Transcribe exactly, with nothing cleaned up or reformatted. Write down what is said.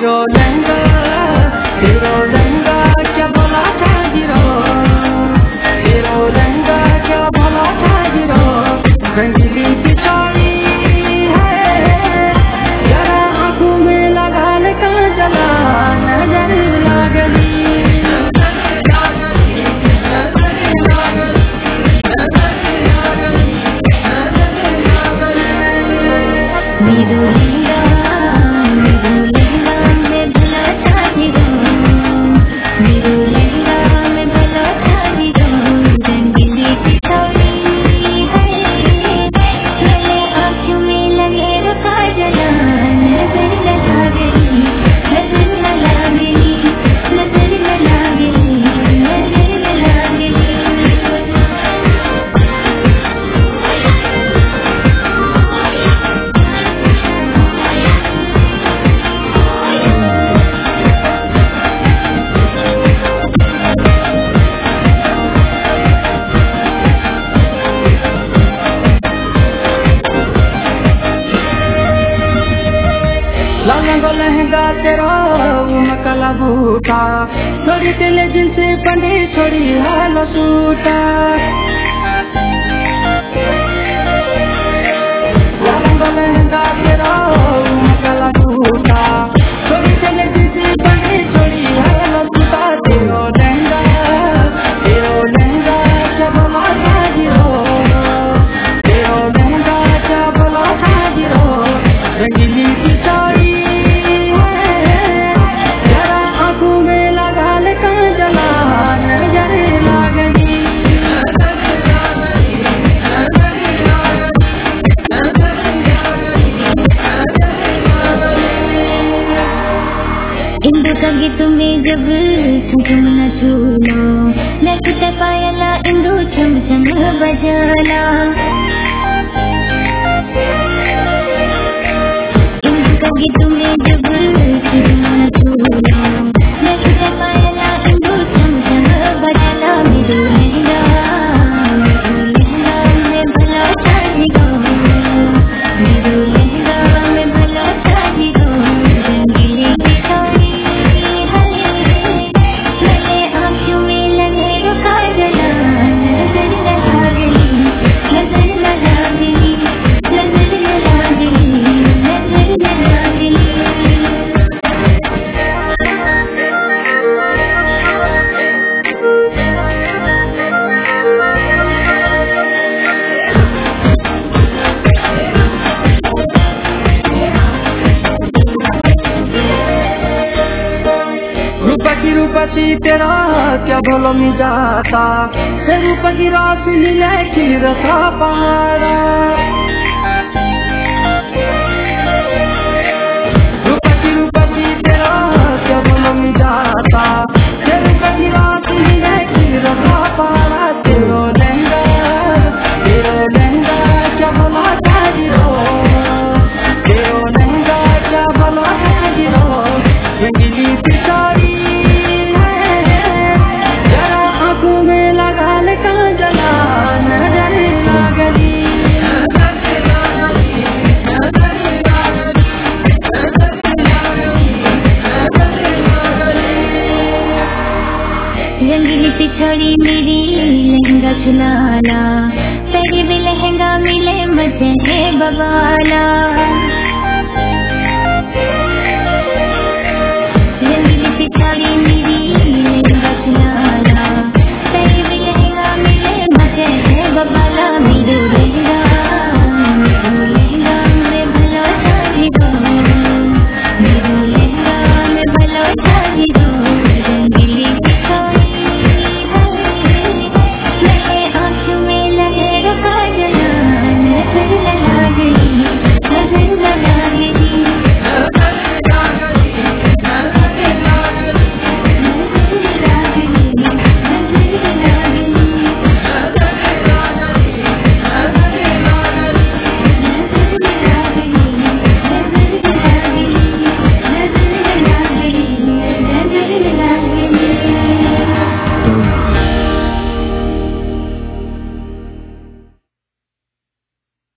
तेरो लहंगा तेरो लहंगा क्या भला था गिरो, तेरो लहंगा क्या भला था गिरो, रंगीली की साड़ी है जरा आँखों में लगा ले काजला, नजर लागली मेरो लहंगा मेरो लहंगा में भला था गिरो, मेरो लहंगा में भला था गिरो, रंगीली की साड़ी है मेरे आँखों में लगे वो काजला, नजर न लागली नजर न लागली नजर न लागली नजर न लागली। लहंगा लहंगा तेरा उमकला बूटा, छोड़ी तेले जिनसे बंदे छोड़ी हालो सूटा, लहंगा लहंगा तेरा उमकला बूटा, छोड़ी तेले जिनसे बंदे छोड़ी हालो सूटा, तेरो लहंगा तेरो लहंगा क्या भला था गिरो, तेरो लहंगा क्या भला था गिरो, रंगीली की साड़ी इंदु का गीत में जब झुम न झूलो, मैं कुत्ते पायला इंदु छम छम बजाला, इंदु का गीत में जब झुम न झूलो, मैं कुत्ते पायला इंदु छम छम बजाला, मेरो लहंगा मेरो लहंगा में भला था गिरो, मेरो लहंगा में भला था गिरो, रंगीली की साड़ी रूपसी तेरा क्या भलो मिजाता, से रूप की राशि नीले खीर था पहाड़ा, रूपसी रूपसी तेरा क्या भलो मिजाता, से रूप की राशि नीले खीर था पहाड़ा, तेरो लहंगा तेरो लहंगा क्या भला था गिरो, तेरो लहंगा क्या भला था गिरो, रंगीली की साड़ी काजला, नजर लागली रंगीली पिछड़ी मेरी लहंगा झुलाला, तेरी भी लहंगा मिले मजे है बवाला, रंगीली पिछड़ी मेरी